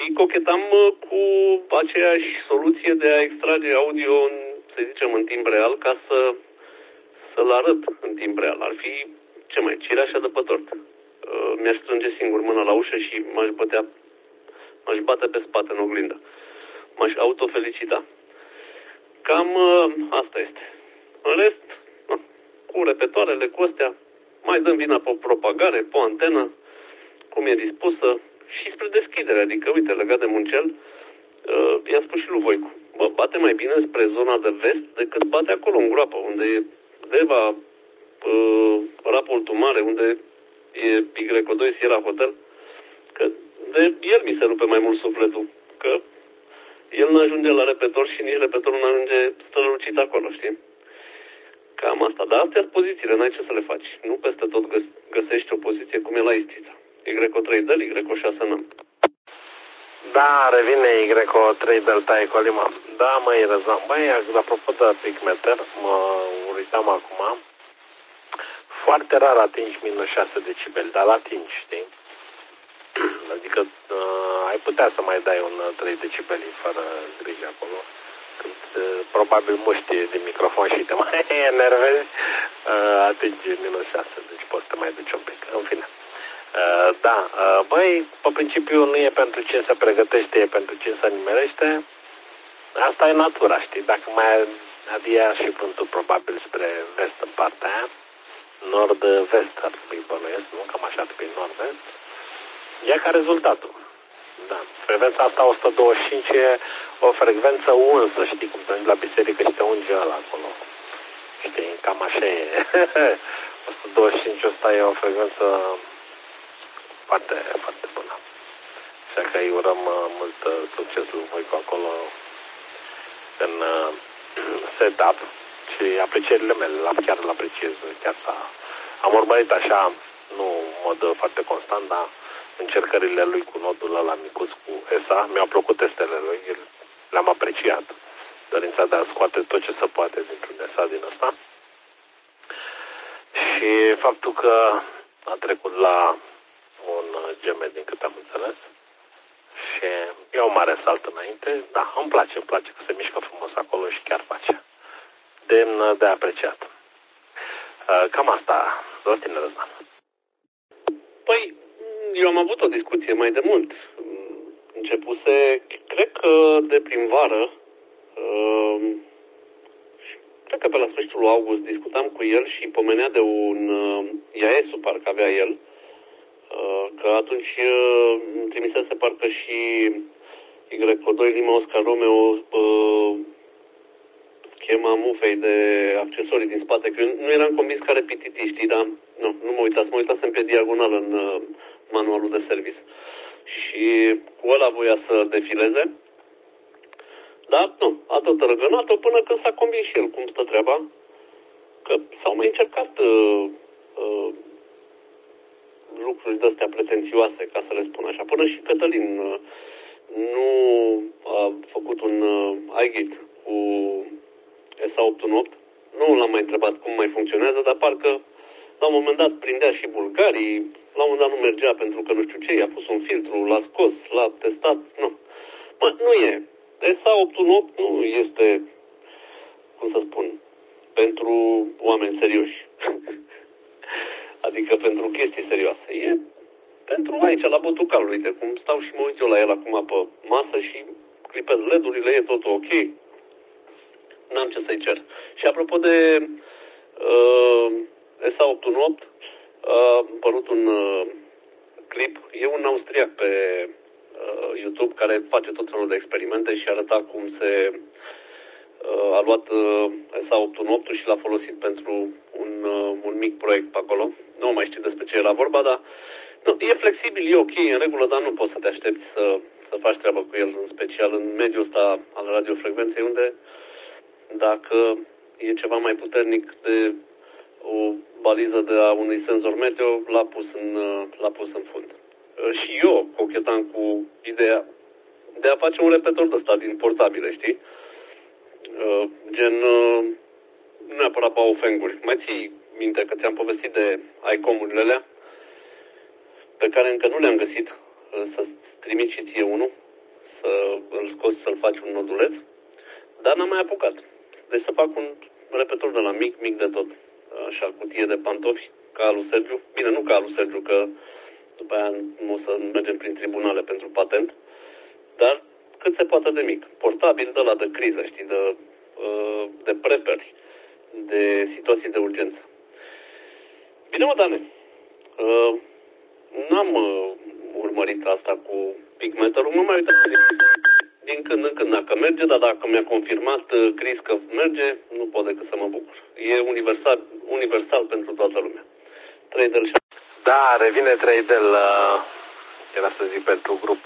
Și cochetam cu aceeași soluție de a extrage audio, să zicem, în timp real, ca să-l arăt în timp real. Ar fi, ce mai, cireașa de pe tort. Mi-aș strânge singur mâna la ușă și m-aș bate pe spate în oglindă. M-aș autofelicita. Cam asta este. În rest, cu repetoarele, cu astea, mai dăm vina pe o propagare, pe o antenă, cum e dispusă, și spre deschidere. Adică, uite, legat de Muncel, i-a spus și lui Voicu. Bă, bate mai bine spre zona de vest decât bate acolo în groapă, unde e Deva, Rapul Mare, unde e Y2 Sierra Hotel, că de el mi se rupe mai mult sufletul, că el nu ajunge la repetor și nici repetorul nu ajunge strălucit acolo, știi? Cam asta. Dar astea sunt pozițiile, n-ai ce să le faci. Nu peste tot găsești o poziție cum e la Istița. Y3 dă, Y6 n-am. Da, revine Y3 Delta Ecolima. Da, măi, Răzvan. Băi, apropo de pigmeter, mă uitam acum. Foarte rar atingi minus 6 decibeli, dar atingi, știi? Adică ai putea să mai dai un 3 decibeli fără grijă acolo. Când probabil muști din microfon și te mai enervezi, atingi minus 6, deci poți să te mai duci un pic. În fine. Da, băi, pe principiu nu e pentru cine se pregătește, e pentru cine se nimerește. Asta e natura, știi? Dacă mai avea și vântul probabil spre vest în partea aia, nord-vest ar trebui bănuiesc, nu? Cam așa ar trebui nord-vest. E ca rezultatul. Da. Frecvența asta 125 e o frecvență unsă, știi, cum te la biserică și te unge ăla acolo. Știi, cam așa e. 125 ăsta e o frecvență foarte, foarte bună. Așa că îi urăm mult succes lui Voicu acolo în setup și aprecierile mele, chiar îl apreciez. Chiar am urmărit așa, nu în mod foarte constant, dar încercările lui cu nodul ăla micuț cu ESA. Mi-au plăcut testele lui, le-am apreciat. Dorința de a scoate tot ce se poate dintr-un ESA din ăsta. Și faptul că a trecut la un GM din câte am înțeles. Și e o mare salt înainte. Da, îmi place că se mișcă frumos acolo și chiar face. Demn de apreciat. Cam asta, doar tine, Răzvan. Păi, eu am avut o discuție mai de mult. Începuse, cred că de primăvară, cred că pe la sfârșitul lui august discutam cu el și pomenea de un IAS-ul, parcă avea el, că atunci îmi trimisese parcă și Y2 Lima Oscar Romeo schema mufei de accesorii din spate, că nu eram convins care PTT, știi, dar nu mă uitasem pe diagonal în manualul de service. Și cu ăla voia să defileze, dar nu, a tot răgănat-o până când s-a convins și el cum stă treaba, că s-au mai încercat lucruri de-astea pretențioase, ca să le spun așa. Până și Cătălin nu a făcut un iGate cu SA818. Nu l-am mai întrebat cum mai funcționează, dar parcă la un moment dat prindea și bulgarii, la un moment dat nu mergea pentru că nu știu ce, i-a pus un filtru, l-a scos, l-a testat, nu. Nu e. SA818 nu este, cum să spun, pentru oameni serioși. Adică pentru chestii serioase. E pentru aici, la Botucal, uite, cum stau și mă uit eu la el acum pe masă și clipez LED-urile, e totul ok. N-am ce să-i cer. Și apropo de SA818, a apărut un clip, e un austriac pe YouTube care face tot felul de experimente și arăta cum se a luat SA818 și l-a folosit pentru un mic proiect pe acolo. Nu mai știu despre ce era vorba, dar nu, e flexibil, e ok, în regulă, dar nu poți să te aștepți să faci treabă cu el, în special în mediul ăsta al radiofrecvenței, unde dacă e ceva mai puternic de o baliză de a unui senzor meteo, l-a pus în fund. Și eu cochetam cu ideea de a face un repetor de ăsta din portabile, știi? Gen, nu neapărat Baofeng-uri. Mai ții minte că ți-am povestit de ICOM-urile alea, pe care încă nu le-am găsit, să-ți trimit și ție unul. îl scoți să-l faci un noduleț, dar n-am mai apucat. Deci să fac un repetitor de la mic de tot, așa, cutie de pantofi, ca lui Sergiu. Bine, nu ca lui Sergiu, că după aia nu o să mergem prin tribunale pentru patent, dar cât se poate de mic. Portabil de la de criză, știi, de preperi, de situații de urgență. Bine, mă, Dane, n-am urmărit asta cu pigmeterul, mă mai uitam din când în când dacă merge, dar dacă mi-a confirmat Chris că merge, nu pot decât să mă bucur. E universal pentru toată lumea. Tradel și... Da, revine Tradel, era să zic pentru grup.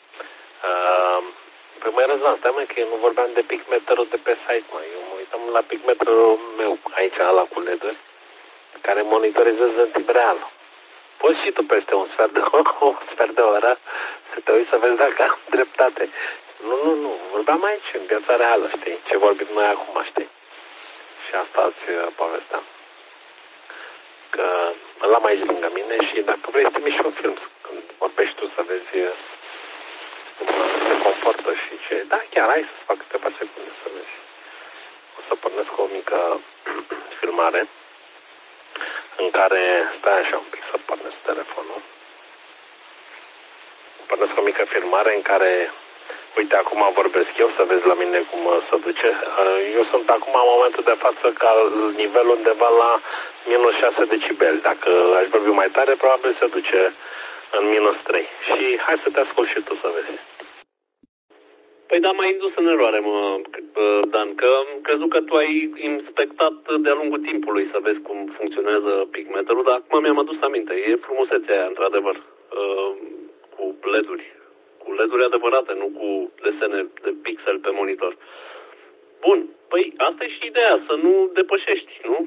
Păi mai Răzvan, stai mă că eu nu vorbeam de pigmeterul de pe site, mă. Eu mă uitam la pigmeterul meu aici, la cu LED-uri, care monitorizează în timp real. Poți și tu peste un sfert de oră să te uiți să vezi dacă am dreptate. Nu, vorbeam aici, în viața reală, știi? Ce vorbim noi acum, știi? Și asta îți povesteam. Că îl am aici lângă mine și dacă vrei să trimiți și un film, când vorbești tu să vezi cum se comportă și ce... Da, chiar, hai să-ți fac câteva secunde să vezi. O să pornesc o mică filmare în care... Stai așa un pic să pornesc telefonul. Pornesc o mică filmare în care... Uite, acum vorbesc eu, să vezi la mine cum se duce. Eu sunt acum, în momentul de față, ca nivelul undeva la minus 6 decibeli. Dacă aș vorbi mai tare, probabil se duce în minus 3. Și hai să te ascult și tu să vezi. Păi da, m-ai indus în eroare, Dan, că am crezut că tu ai inspectat de-a lungul timpului să vezi cum funcționează pigmeterul, dar acum mi-am adus aminte. E frumusețea aia, într-adevăr, cu LED-uri. Cu LED-uri adevărate, nu cu desene de pixel pe monitor. Bun, păi asta e și ideea, să nu depășești, nu?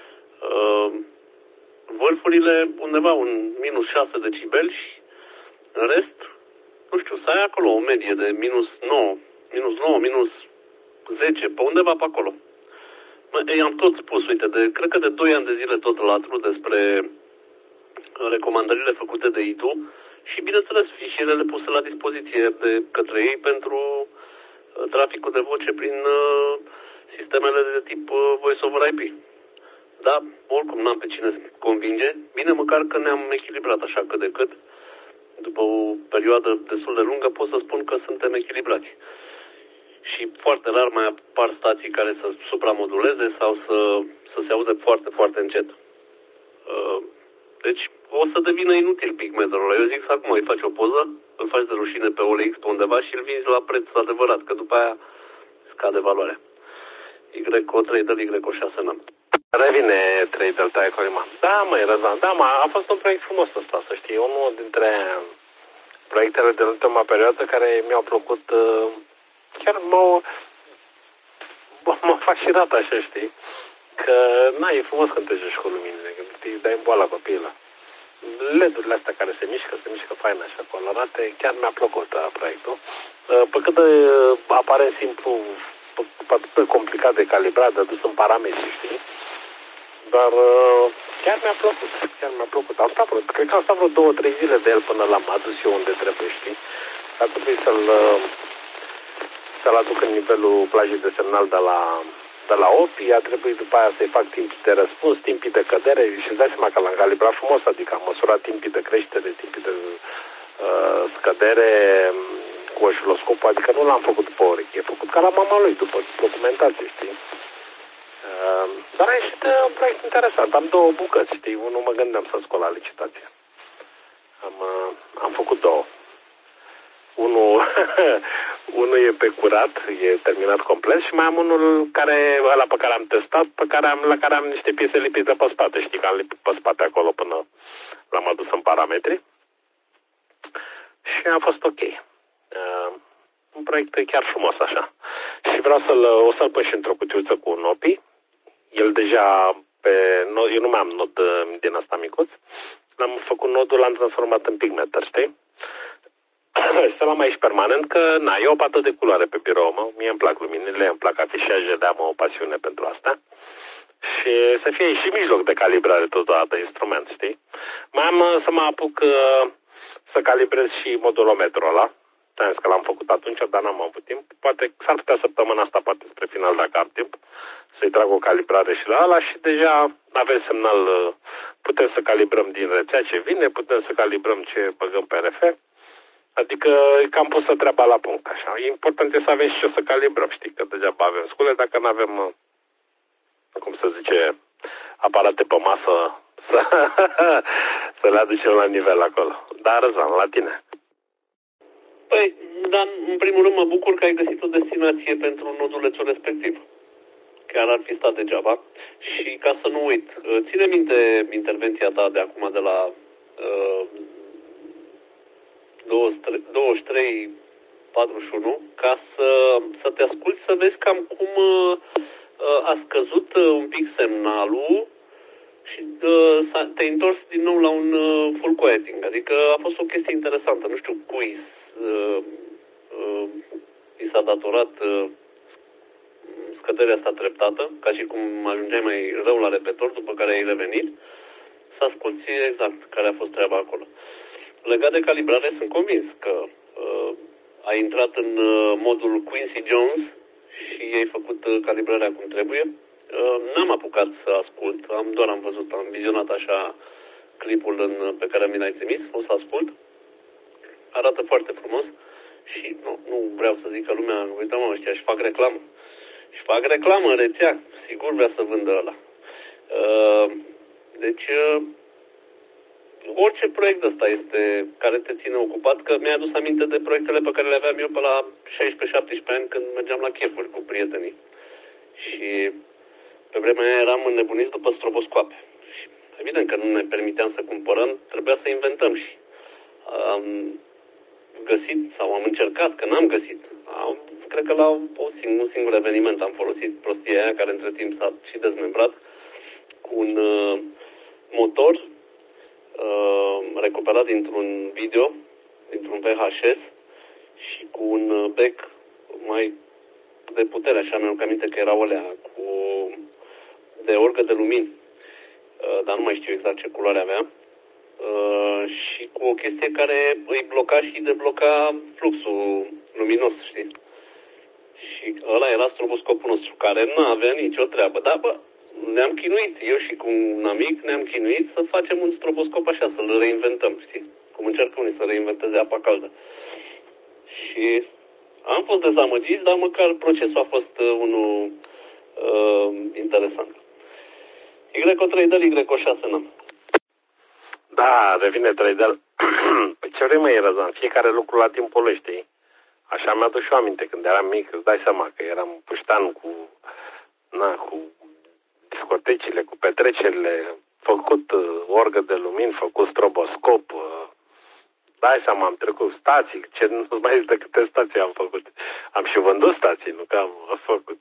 Vârfurile undeva un minus 6 decibeli și în rest, nu știu, să ai acolo o medie de minus 9, minus 10, pe undeva pe acolo. I-am tot spus, uite, cred că de 2 ani de zile tot latru despre recomandările făcute de ITU și, bineînțeles, fișierele puse la dispoziție de către ei pentru traficul de voce prin sistemele de tip Voice over IP. Da, oricum n-am pe cine convinge. Bine, măcar că ne-am echilibrat așa cât de cât. După o perioadă destul de lungă pot să spun că suntem echilibrați. Și foarte rar mai apar stații care să supramoduleze sau să se aude foarte, foarte încet. Deci o să devină inutil pigmeterul ăla. Eu zic să acum îi faci o poză, îl faci de rușine pe OLX pe undeva și îl vinzi la preț adevărat, că după aia scade valoarea. Y-O-3-D-Y-O-6 n-am. Revine Tradel Taecolima. Da, măi, Răzvan, da, a fost un proiect frumos ăsta, să știi. Unul dintre proiectele de ultima perioadă care mi-au plăcut, chiar m-au fascinat așa, știi? Că, e frumos când te joci cu luminile, când îi dai în boala copiilor. LED-urile astea care se mișcă fain așa, colorate, chiar mi-a plăcut proiectul. Pe cât de aparent simplu, atât de complicat de calibrat, de dus în parametri, știi? Dar chiar mi-a plăcut. Cred că am stat vreo 2-3 zile de el până l-am adus eu unde trebuie, știi? Dar trebuie să-l aduc în nivelul plajei de semnal de la OPI, a trebuit după aia să-i fac timpii de răspuns, timpii de cădere și îți dai seama că l-am calibrat frumos, adică am măsurat timpii de creștere, timpii de scădere cu oșiloscopul, adică nu l-am făcut după urechi, e făcut ca la mama lui, după documentație, știi? Dar a ieșit un proiect interesant. Am 2 bucăți, știi? Unul mă gândeam să scol la licitație. Am făcut 2. Unul e pe curat, e terminat complet și mai am unul ăla pe care am testat, la care am niște piese lipite pe spate, știi? Că am lipit pe spate acolo până l-am adus în parametri. Și a fost ok. Un proiect chiar frumos așa. Și vreau să-l pun și într-o cutiuță cu un OPI. El deja eu nu mai am nod din asta micuț. L-am făcut nodul, l-am transformat în pigmeter, știi? Să l-am aici permanent, că e o pată de culoare pe birou meu. Mie îmi plac luminile, îmi plac afișajele, am o pasiune pentru asta. Și să fie și mijloc de calibrare totodată instrument, știi? Mai am să mă apuc să calibrez și modulometrul ăla. Ți-am zis că l-am făcut atunci, dar n-am avut timp. Poate s-ar putea săptămâna asta, poate spre final, dacă am timp, să-i trag o calibrare și la ala și deja avem semnal, putem să calibrăm din rețea ce vine, putem să calibrăm ce băgăm pe RF. Adică e cam pusă treaba la punct, așa. Important e să avem și ce să calibrăm, știi, că degeaba avem scule dacă nu avem, cum să zice, aparate pe masă să le aducem la nivel acolo. Dar, Răzvan, la tine. Păi, dar în primul rând mă bucur că ai găsit o destinație pentru nodulețul respectiv. Chiar ar fi stat degeaba. Și ca să nu uit, ține minte intervenția ta de acum de la 23:41 ca să te asculti să vezi cam cum a scăzut un pic semnalul și te-ai întors din nou la un full quieting. Adică a fost o chestie interesantă. Nu știu cui i s-a datorat scăderea asta treptată, ca și cum ajungeai mai rău la repetitor după care ai revenit, să asculti exact care a fost treaba acolo. Legat de calibrare, sunt convins că ai intrat în modul Quincy Jones și ai făcut calibrarea cum trebuie. N-am apucat să ascult, am văzut, am vizionat așa clipul pe care mi l-ai trimis, o să ascult. Arată foarte frumos și nu vreau să zic că lumea, uite mă, ăștia își fac reclamă. Și fac reclamă în rețea, sigur vrea să vândă ăla. Deci, orice proiect ăsta este care te ține ocupat, că mi-a adus aminte de proiectele pe care le aveam eu pe la 16-17 ani când mergeam la chefuri cu prietenii. Și pe vremea aia eram înnebuniți după stroboscoape. Și evident că nu ne permiteam să cumpărăm, trebuia să inventăm și am găsit sau am încercat, că n-am găsit. Cred că la un singur eveniment am folosit prostia aia, care între timp s-a și dezmembrat, cu un motor recuperat dintr-un video, dintr-un VHS și cu un bec mai de putere, așa mi-am aminte că era alea, de orgă de lumini, dar nu mai știu exact ce culoare avea, și cu o chestie care îi bloca și debloca fluxul luminos, știi? Și ăla era stroboscopul nostru, care nu avea nicio treabă. Dar, ne-am chinuit, eu și cu un amic ne-am chinuit să facem un stroboscop așa, să-l reinventăm, știi? Cum încercă unii să reinventeze apa caldă. Și am fost dezamăgiți, dar măcar procesul a fost unul interesant. Y3D, Y6 n-am. Da, revine 3D. Păi ce vrei, măi, Răzvan? Fiecare lucru la timpul lui, știi? Așa mi-a dus și o aminte când eram mic, îți dai seama că eram puștan cu discotecile, cu petrecerile, făcut orgă de lumini, făcut stroboscop, dai seama, am trecut stații, ce nu mai este câte stații am făcut. Am și vândut stații, nu că am făcut.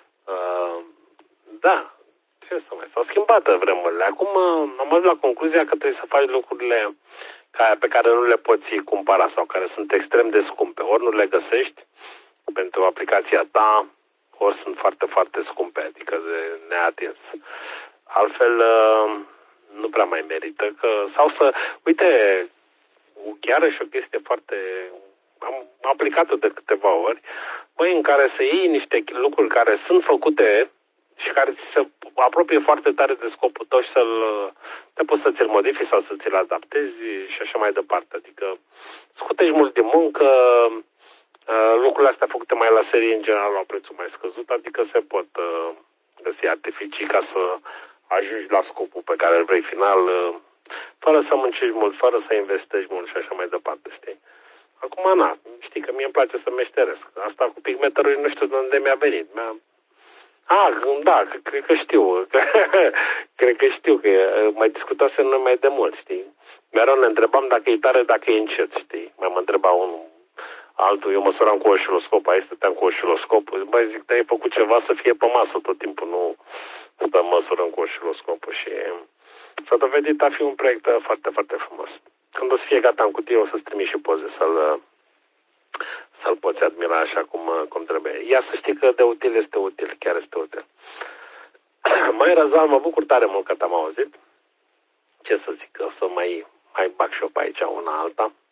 Da, ce să mai, s-au schimbat vremurile. Acum am ajuns la concluzia că trebuie să faci lucrurile pe care nu le poți cumpăra sau care sunt extrem de scumpe. Ori nu le găsești pentru aplicația ta, ori sunt foarte, foarte scumpe, adică de neatins. Altfel, nu prea mai merită. Sau să, uite, chiar și o chestie foarte, am aplicat-o de câteva ori, în care să iei niște lucruri care sunt făcute și care ți se apropie foarte tare de scopul tău și te poți să ți-l modifici sau să ți-l adaptezi și așa mai departe. Adică scutești mult din muncă, lucrurile astea făcute mai la serie în general la prețul mai scăzut, adică se pot găsi artificii ca să ajungi la scopul pe care îl vrei final, fără să muncești mult, fără să investești mult și așa mai departe, știi? Acum, știi că mie îmi place să meșteresc. Asta cu pigmentarul nu știu de unde mi-a venit. Da, cred că știu. Cred că știu, că mai discutasem noi mai de mult, știi? Mereu ne întrebam dacă e tare, dacă e încet, știi? Mai mă întreba unul, altul, eu măsuram cu osciloscop, aici stăteam cu osciloscop. Băi, zic, ai făcut ceva să fie pe masă tot timpul, nu stăm măsurăm cu osciloscopul și s-a dovedit a fi un proiect foarte, foarte frumos. Când o să fie gata în cutie, o să-ți trimit și poze să-l poți admira așa cum trebuie. Ia să știi că de util este util, chiar este util. Mai Răzvan, mă bucur tare mult că te-am auzit. Ce să zic, o să mai bag și eu pe aici una alta.